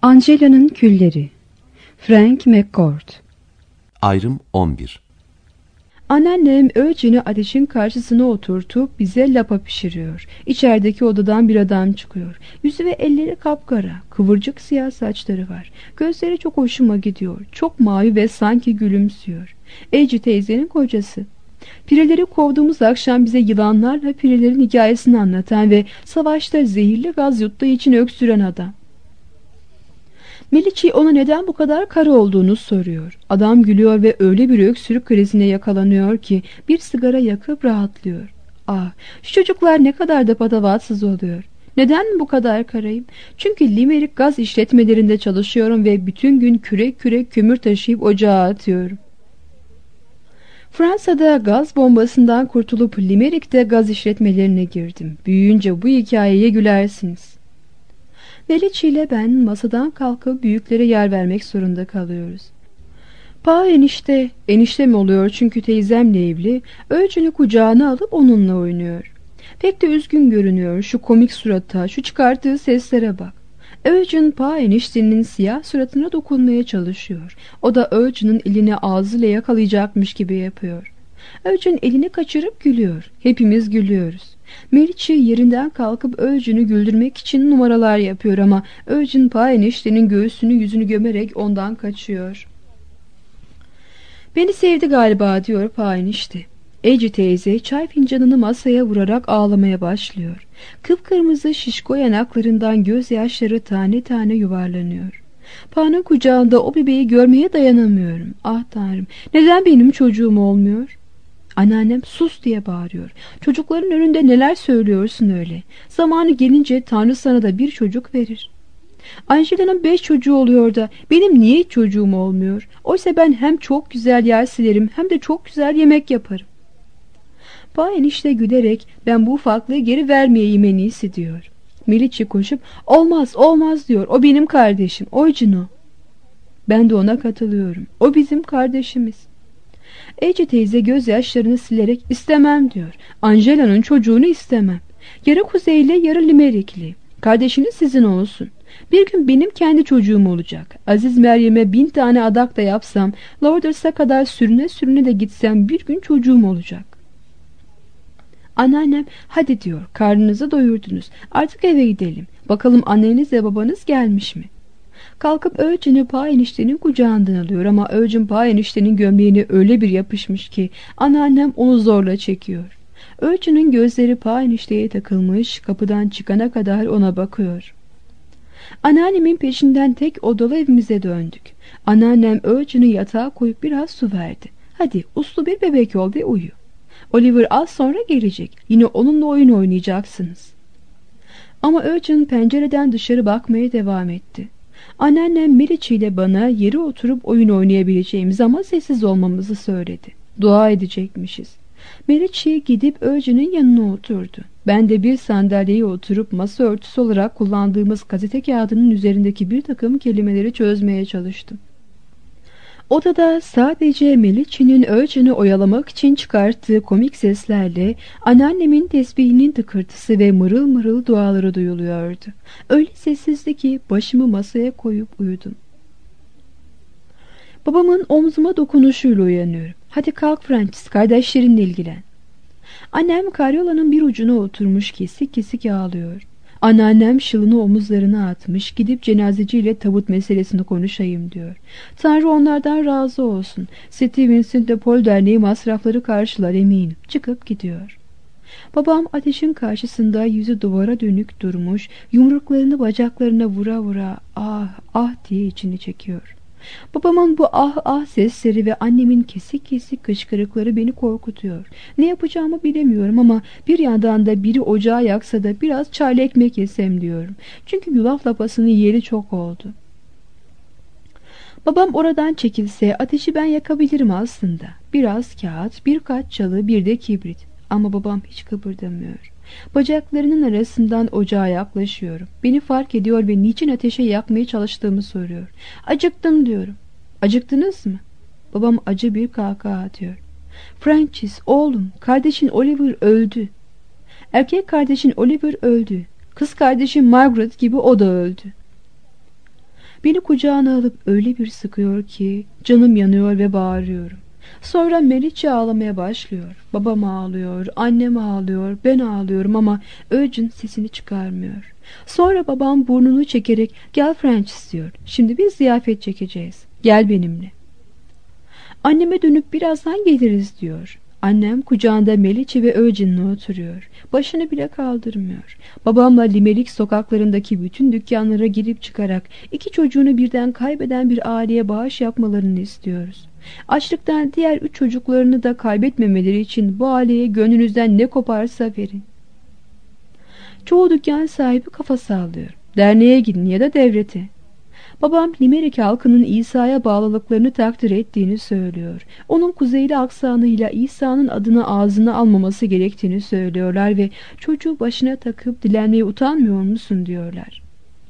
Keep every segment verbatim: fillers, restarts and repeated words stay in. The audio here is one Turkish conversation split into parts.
Angela'nın Külleri. Frank McCourt. Ayrım on bir. Anneannem Eugene'i ateşin karşısına oturtup bize lapa pişiriyor. İçerideki odadan bir adam çıkıyor. Yüzü ve elleri kapkara, kıvırcık siyah saçları var. Gözleri çok hoşuma gidiyor. Çok mavi ve sanki gülümsüyor. Eci teyzenin kocası. Pireleri kovduğumuz akşam bize yılanlarla pirelerin hikayesini anlatan ve savaşta zehirli gaz yuttuğu için öksüren adam. Meliçi ona neden bu kadar kara olduğunu soruyor. Adam gülüyor ve öyle bir öksürük krizine yakalanıyor ki bir sigara yakıp rahatlıyor. Ah, şu çocuklar ne kadar da patavatsız oluyor. Neden bu kadar karayım? Çünkü Limerick gaz işletmelerinde çalışıyorum ve bütün gün kürek kürek kömür taşıyıp ocağa atıyorum. Fransa'da gaz bombasından kurtulup Limerick'te gaz işletmelerine girdim. Büyüyünce bu hikayeye gülersiniz. Meliçi ile ben masadan kalkıp büyüklere yer vermek zorunda kalıyoruz. Pa enişte, enişte mi oluyor çünkü teyzemle evli, Eugene'i kucağına alıp onunla oynuyor. Pek de üzgün görünüyor, şu komik surata, şu çıkarttığı seslere bak. Eugene Pa eniştenin siyah suratına dokunmaya çalışıyor. O da Eugene'in elini ağzıyla yakalayacakmış gibi yapıyor. Eugene elini kaçırıp gülüyor. Hepimiz gülüyoruz. Meliçi yerinden kalkıp Eugene'i güldürmek için numaralar yapıyor ama Eugene Pa eniştenin göğsünü yüzünü gömerek ondan kaçıyor. Beni sevdi galiba diyor Pa enişte. Eci teyze çay fincanını masaya vurarak ağlamaya başlıyor. Kıpkırmızı şişko yanaklarından gözyaşları tane tane yuvarlanıyor. Pa'nın kucağında o bebeği görmeye dayanamıyorum. Ah Tanrım, neden benim çocuğum olmuyor? Anneannem sus diye bağırıyor. Çocukların önünde neler söylüyorsun öyle? Zamanı gelince Tanrı sana da bir çocuk verir. Angela'nın beş çocuğu oluyor da benim niye hiç çocuğum olmuyor? Oysa ben hem çok güzel yer silerim hem de çok güzel yemek yaparım. Pa enişte gülerek ben bu ufaklığı geri vermeyeyim en iyisi diyor. Meliçi koşup olmaz olmaz diyor. O benim kardeşim. Eugen o. Ben de ona katılıyorum. O bizim kardeşimiz. Ece teyze gözyaşlarını silerek istemem diyor. Angela'nın çocuğunu istemem. Yarı Kuzeyli yarı Limerickli. Kardeşiniz sizin olsun. Bir gün benim kendi çocuğum olacak. Aziz Meryem'e bin tane adak da yapsam, Lauders'a kadar sürüne sürüne de gitsem bir gün çocuğum olacak. Anneannem hadi diyor, karnınızı doyurdunuz. Artık eve gidelim. Bakalım anneniz ve babanız gelmiş mi? Kalkıp Eugene'i Pa eniştenin kucağından alıyor ama Eugene Pa eniştenin gömleğine öyle bir yapışmış ki anneannem onu zorla çekiyor. Eugene'in gözleri Pa enişteye takılmış, kapıdan çıkana kadar ona bakıyor. Anneannemin peşinden tek odalı evimize döndük. Anneannem Eugene'i yatağa koyup biraz su verdi. Hadi uslu bir bebek ol ve uyu. Oliver az sonra gelecek. Yine onunla oyun oynayacaksınız. Ama Eugene pencereden dışarı bakmaya devam etti. Anneannem Meliçi ile bana yere oturup oyun oynayabileceğimiz ama sessiz olmamızı söyledi. Dua edecekmişiz. Meliçi gidip Eugene'in yanına oturdu. Ben de bir sandalyeye oturup masa örtüsü olarak kullandığımız gazete kağıdının üzerindeki bir takım kelimeleri çözmeye çalıştım. Odada sadece Meliçi'nin Eugene'i oyalamak için çıkarttığı komik seslerle anneannemin tesbihinin tıkırtısı ve mırıl mırıl duaları duyuluyordu. Öyle sessizdi ki başımı masaya koyup uyudum. Babamın omzuma dokunuşuyla uyanıyorum. Hadi kalk Francis, kardeşlerinle ilgilen. Annem karyolanın bir ucuna oturmuş kesik kesik ağlıyor. Anneannem şılını omuzlarına atmış, gidip cenazeciyle tabut meselesini konuşayım diyor. Tanrı onlardan razı olsun. Stevens'in de Paul Derneği masrafları karşılar eminim. Çıkıp gidiyor. Babam ateşin karşısında yüzü duvara dönük durmuş, yumruklarını bacaklarına vura vura ah ah diye içini çekiyor. Babamın bu ah ah sesleri ve annemin kesik kesik kışkırıkları beni korkutuyor. Ne yapacağımı bilemiyorum ama bir yandan da biri ocağı yaksa da biraz çaylı ekmek yesem diyorum. Çünkü yulaf lapasının yeri çok oldu. Babam oradan çekilse ateşi ben yakabilirim aslında. Biraz kağıt, birkaç çalı, bir de kibrit. Ama babam hiç kıpırdamıyor. Bacaklarının arasından ocağa yaklaşıyorum. Beni fark ediyor ve niçin ateşe yakmaya çalıştığımı soruyor. Acıktım diyorum. Acıktınız mı? Babam acı bir kahkaha atıyor. Francis, oğlum, kardeşin Oliver öldü. Erkek kardeşin Oliver öldü. Kız kardeşin Margaret gibi o da öldü. Beni kucağına alıp öyle bir sıkıyor ki canım yanıyor ve bağırıyorum. Sonra Meriç'e ağlamaya başlıyor. Babam ağlıyor, annem ağlıyor, ben ağlıyorum ama Eugene sesini çıkarmıyor. Sonra babam burnunu çekerek "Gel Francis," diyor. "Şimdi bir ziyafet çekeceğiz. Gel benimle." Anneme dönüp "Birazdan geliriz," diyor. Annem kucağında Meliçi ve Eugene'le oturuyor. Başını bile kaldırmıyor. Babamla Limelik sokaklarındaki bütün dükkanlara girip çıkarak iki çocuğunu birden kaybeden bir aileye bağış yapmalarını istiyoruz. Açlıktan diğer üç çocuklarını da kaybetmemeleri için bu aileye gönlünüzden ne koparsa verin. Çoğu dükkan sahibi kafa sallıyor. Derneğe gidin ya da devlete. Babam Limerick halkının İsa'ya bağlılıklarını takdir ettiğini söylüyor. Onun kuzeyli aksanıyla İsa'nın adını ağzına almaması gerektiğini söylüyorlar ve çocuğu başına takıp dilenmeye utanmıyor musun diyorlar.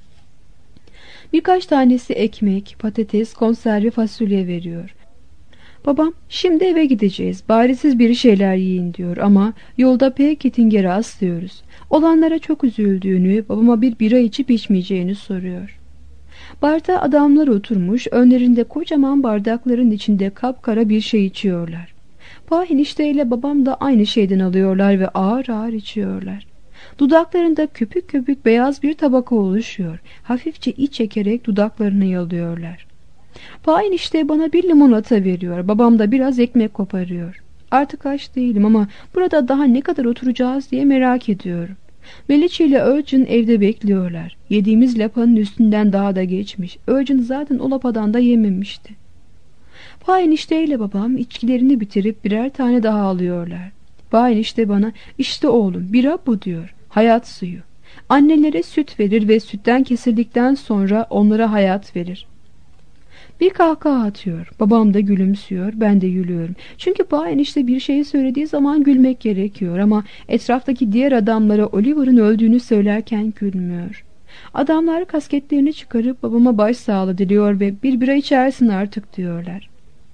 Birkaç tanesi ekmek, patates, konserve fasulye veriyor. Babam "Şimdi eve gideceğiz. Bari siz bir şeyler yiyin," diyor ama yolda P. Keating'e rastlıyoruz. Olanlara çok üzüldüğünü, babama bir bira içip içmeyeceğini soruyor. Barda adamlar oturmuş, önlerinde kocaman bardakların içinde kapkara bir şey içiyorlar. Pa enişteyle babam da aynı şeyden alıyorlar ve ağır ağır içiyorlar. Dudaklarında köpük köpük beyaz bir tabaka oluşuyor. Hafifçe iç çekerek dudaklarını yalıyorlar. Pa enişte bana bir limonata veriyor. Babam da biraz ekmek koparıyor. Artık aç değilim ama burada daha ne kadar oturacağız diye merak ediyorum. Meliçi ile Eugene evde bekliyorlar. Yediğimiz lapanın üstünden daha da geçmiş. Eugene zaten o lapadan da yememişti. Pa enişteyle babam içkilerini bitirip birer tane daha alıyorlar. Pa enişte bana "İşte oğlum, bira bu," diyor. "Hayat suyu. Annelere süt verir ve sütten kesildikten sonra onlara hayat verir." Bir kahkaha atıyor. Babam da gülümsüyor. Ben de gülüyorum. Çünkü Pa enişte bir şeyi söylediği zaman gülmek gerekiyor ama etraftaki diğer adamlara Oliver'ın öldüğünü söylerken gülmüyor. Adamlar kasketlerini çıkarıp babama başsağlığı diliyor ve "Bir bira içersin artık," diyorlar.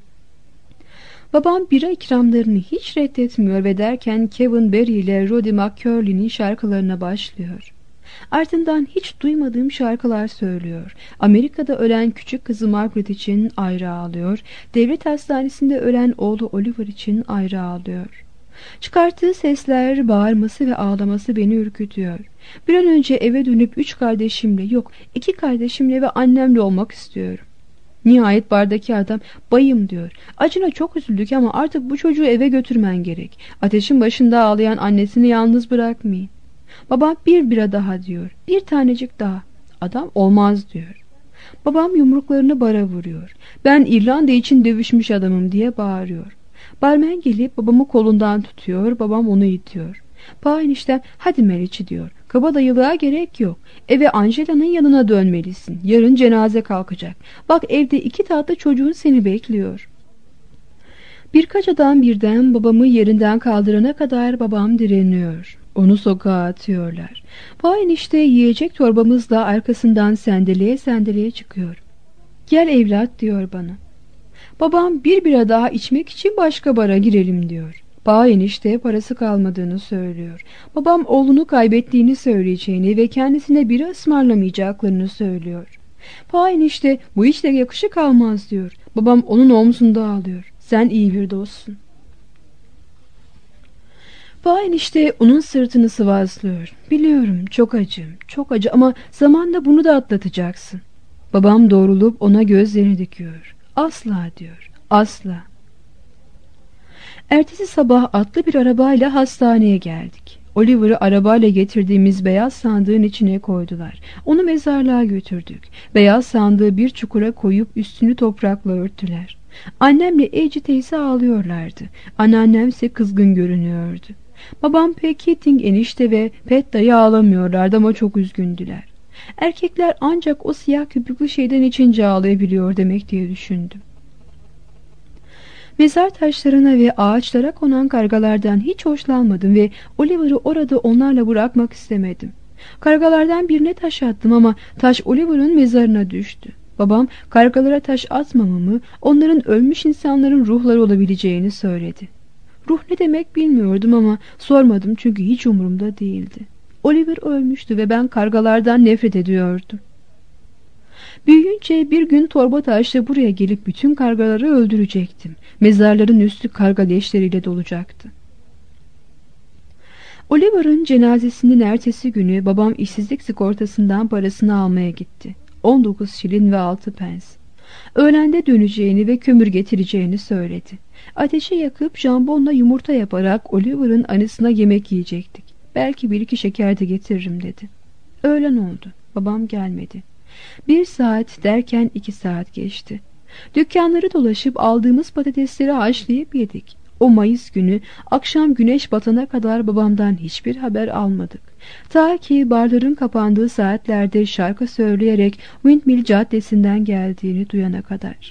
Babam bira ikramlarını hiç reddetmiyor ve derken Kevin Barry ile Roddy McCurley'nin şarkılarına başlıyor. Ardından hiç duymadığım şarkılar söylüyor. Amerika'da ölen küçük kızı Margaret için ayrı ağlıyor. Devlet hastanesinde ölen oğlu Oliver için ayrı ağlıyor. Çıkarttığı sesler, bağırması ve ağlaması beni ürkütüyor. Bir an önce eve dönüp üç kardeşimle, yok iki kardeşimle ve annemle olmak istiyorum. Nihayet bardaki adam "Bayım," diyor. "Acına çok üzüldük ama artık bu çocuğu eve götürmen gerek. Ateşin başında ağlayan annesini yalnız bırakmayın." Babam "Bir bira daha," diyor. "Bir tanecik daha." Adam "Olmaz," diyor. Babam yumruklarını bara vuruyor. "Ben İrlanda için dövüşmüş adamım," diye bağırıyor. Barmen gelip babamı kolundan tutuyor. Babam onu itiyor. Pa eniştem "Hadi Meriç'i," diyor. "Kabadayılığa gerek yok. Eve Angela'nın yanına dönmelisin. Yarın cenaze kalkacak. Bak evde iki tatlı çocuğun seni bekliyor." Birkaç adam birden babamı yerinden kaldırana kadar babam direniyor. Onu sokağa atıyorlar. Pa enişte yiyecek torbamızla arkasından sendeleye sendeleye çıkıyor. "Gel evlat," diyor bana. Babam "Bir bira daha içmek için başka bara girelim," diyor. Pa enişte parası kalmadığını söylüyor. Babam oğlunu kaybettiğini söyleyeceğini ve kendisine bira ısmarlamayacaklarını söylüyor. Pa enişte "Bu işle yakışık almaz," diyor. Babam onun omzunda ağlıyor. "Sen iyi bir dostsun." Pa enişte onun sırtını sıvazlıyor. "Biliyorum, çok acı, çok acı ama zamanla bunu da atlatacaksın." Babam doğrulup ona gözlerini dikiyor. "Asla," diyor, "asla." Ertesi sabah atlı bir arabayla hastaneye geldik. Oliver'ı arabayla getirdiğimiz beyaz sandığın içine koydular. Onu mezarlığa götürdük. Beyaz sandığı bir çukura koyup üstünü toprakla örttüler. Annemle Eci teyze ağlıyorlardı. Anneannem ise kızgın görünüyordu. Babam P. Keating enişte ve Pet dayı ağlamıyorlardı ama çok üzgündüler. Erkekler ancak o siyah köpüklü şeyden içince ağlayabiliyor demek diye düşündüm. Mezar taşlarına ve ağaçlara konan kargalardan hiç hoşlanmadım ve Oliver'ı orada onlarla bırakmak istemedim. Kargalardan birine taş attım ama taş Oliver'ın mezarına düştü. Babam kargalara taş atmamamı, onların ölmüş insanların ruhları olabileceğini söyledi. Ruh ne demek bilmiyordum ama sormadım çünkü hiç umurumda değildi. Oliver ölmüştü ve ben kargalardan nefret ediyordum. Büyüyünce Böylece bir gün torba taşla buraya gelip bütün kargaları öldürecektim. Mezarların üstü karga leşleriyle dolacaktı. Oliver'ın cenazesinin ertesi günü babam işsizlik sigortasından parasını almaya gitti. on dokuz şilin ve altı pence. Öğlende döneceğini ve kömür getireceğini söyledi. Ateşi yakıp jambonla yumurta yaparak Oliver'ın anısına yemek yiyecektik. Belki bir iki şeker de getiririm dedi. Öğlen oldu. Babam gelmedi. Bir saat derken iki saat geçti. Dükkanları dolaşıp aldığımız patatesleri haşlayıp yedik. O Mayıs günü akşam güneş batana kadar babamdan hiçbir haber almadık. Ta ki barların kapandığı saatlerde şarkı söyleyerek Windmill Caddesi'nden geldiğini duyana kadar.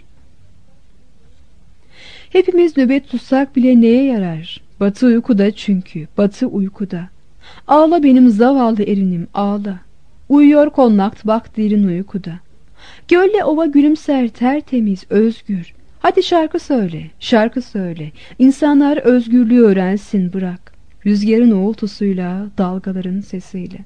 Hepimiz nöbet tutsak bile neye yarar? Batı uykuda çünkü, Batı uykuda. Ağla benim zavallı erinim, ağla. Uyuyor konlakt bak derin uykuda. Gölle ova gülümser tertemiz, özgür. Hadi şarkı söyle, şarkı söyle. İnsanlar özgürlüğü öğrensin bırak. Rüzgarın uğultusuyla, dalgaların sesiyle.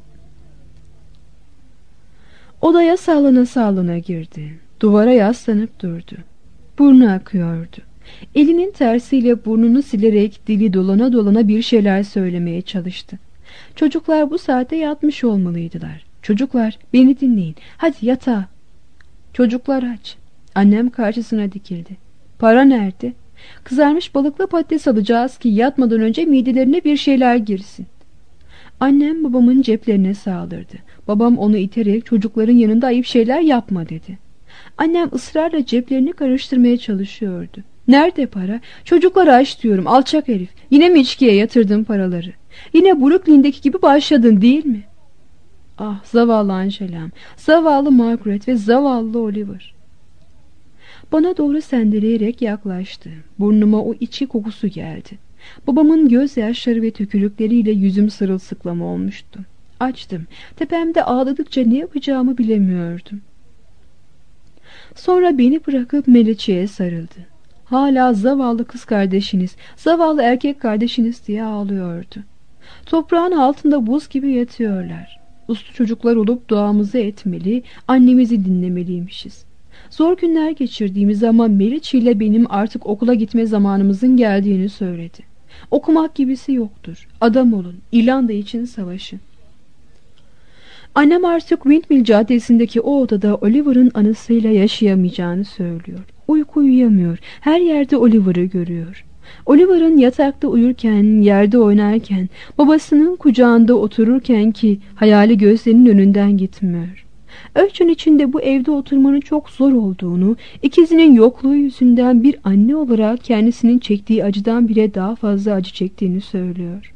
Odaya sallana sallana girdi. Duvara yaslanıp durdu. Burnu akıyordu. Elinin tersiyle burnunu silerek dili dolana dolana bir şeyler söylemeye çalıştı. Çocuklar bu saate yatmış olmalıydılar. Çocuklar beni dinleyin. Hadi yatağa. Çocuklar aç. Annem karşısına dikildi. Para nerede? Kızarmış balıkla patates alacağız ki yatmadan önce midelerine bir şeyler girsin. Annem babamın ceplerine saldırdı. Babam onu iterek çocukların yanında ayıp şeyler yapma dedi. Annem ısrarla ceplerini karıştırmaya çalışıyordu. Nerede para? Çocuklara aç diyorum alçak herif. Yine mi içkiye yatırdın paraları? Yine Brooklyn'deki gibi başladın değil mi? Ah zavallı Angelam, zavallı Margaret ve zavallı Oliver. Bana doğru sendeleyerek yaklaştı. Burnuma o içki kokusu geldi. Babamın gözyaşları ve tükürükleriyle yüzüm sırılsıklam olmuştu. Açtım. Tepemde ağladıkça ne yapacağımı bilemiyordum. Sonra beni bırakıp Meliçe'ye sarıldı. Hala zavallı kız kardeşiniz, zavallı erkek kardeşiniz diye ağlıyordu. Toprağın altında buz gibi yatıyorlar. Uslu çocuklar olup duamızı etmeli, annemizi dinlemeliymişiz. Zor günler geçirdiğimiz ama Meriç ile benim artık okula gitme zamanımızın geldiğini söyledi. Okumak gibisi yoktur. Adam olun, İrlanda için savaşın. Annem artık Windmill Caddesi'ndeki o odada Oliver'ın anısıyla yaşayamayacağını söylüyor. Uyku uyuyamıyor. Her yerde Oliver'ı görüyor. Oliver'ın yatakta uyurken, yerde oynarken, babasının kucağında otururken ki hayali gözlerinin önünden gitmiyor. Öğçün içinde bu evde oturmanın çok zor olduğunu, ikizinin yokluğu yüzünden bir anne olarak kendisinin çektiği acıdan bile daha fazla acı çektiğini söylüyor.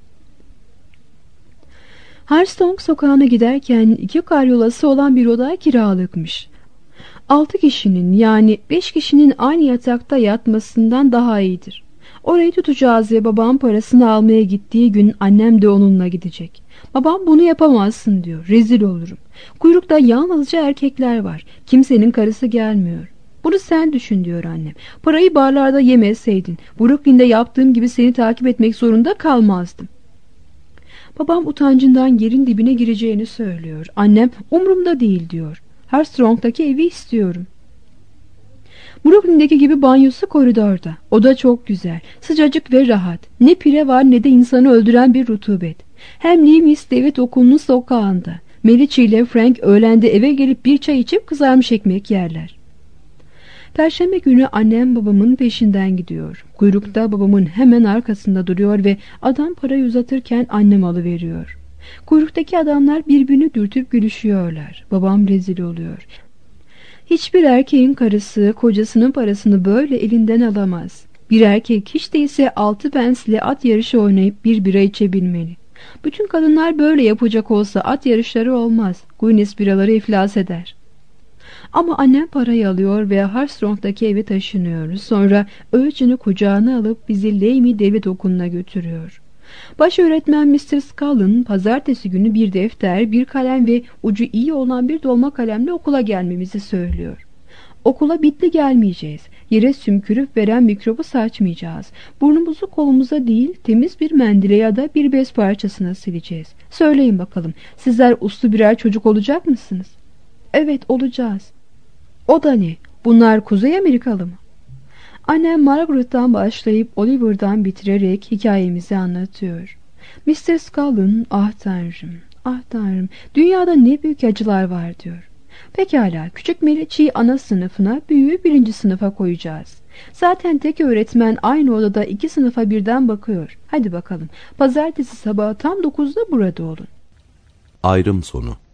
Harstone sokağına giderken iki karyolası olan bir oda kiralıkmış. Altı kişinin yani beş kişinin aynı yatakta yatmasından daha iyidir. Orayı tutacağız ve babam parasını almaya gittiği gün annem de onunla gidecek. Babam bunu yapamazsın diyor. Rezil olurum. Kuyrukta yalnızca erkekler var. Kimsenin karısı gelmiyor. Bunu sen düşün diyor annem. Parayı barlarda yemeseydin, Brooklyn'de yaptığım gibi seni takip etmek zorunda kalmazdım. Babam utancından yerin dibine gireceğini söylüyor. Annem umurumda değil diyor. Hearthrong'daki evi istiyorum. Brooklyn'deki gibi banyosu koridorda. Oda çok güzel, sıcacık ve rahat. Ne pire var ne de insanı öldüren bir rutubet. Hem Lee Miss David okulunun sokağında. Meliçi ile Frank öğlende eve gelip bir çay içip kızarmış ekmek yerler. Perşembe günü annem babamın peşinden gidiyor. Kuyrukta babamın hemen arkasında duruyor ve adam parayı uzatırken annem alıveriyor. Kuyruktaki adamlar birbirini dürtüp gülüşüyorlar. Babam rezil oluyor. Hiçbir erkeğin karısı kocasının parasını böyle elinden alamaz. Bir erkek hiç değilse altı pensle at yarışı oynayıp bir bira içebilmeli. Bütün kadınlar böyle yapacak olsa at yarışları olmaz. Guinness biraları iflas eder. Ama annem parayı alıyor ve Hearthrong'daki eve taşınıyoruz. Sonra Öğütünü kucağına alıp bizi Lamy Devlet Okulu'na götürüyor. Baş öğretmen mister Scull'ın pazartesi günü bir defter, bir kalem ve ucu iyi olan bir dolma kalemle okula gelmemizi söylüyor. Okula bitli gelmeyeceğiz. Yere sümkürüp veren mikrobu saçmayacağız. Burnumuzu kolumuza değil, temiz bir mendile ya da bir bez parçasına sileceğiz. Söyleyin bakalım, sizler uslu birer çocuk olacak mısınız? Evet, olacağız. O da ne? Bunlar Kuzey Amerikalı mı? Annem Margaret'tan başlayıp Oliver'dan bitirerek hikayemizi anlatıyor. mister Scull'un ah tanrım, ah tanrım, dünyada ne büyük acılar var diyor. Pekala, küçük Meriç'i ana sınıfına, büyüğü birinci sınıfa koyacağız. Zaten tek öğretmen aynı odada iki sınıfa birden bakıyor. Hadi bakalım, pazartesi sabahı tam dokuzda burada olun. Ayrım sonu.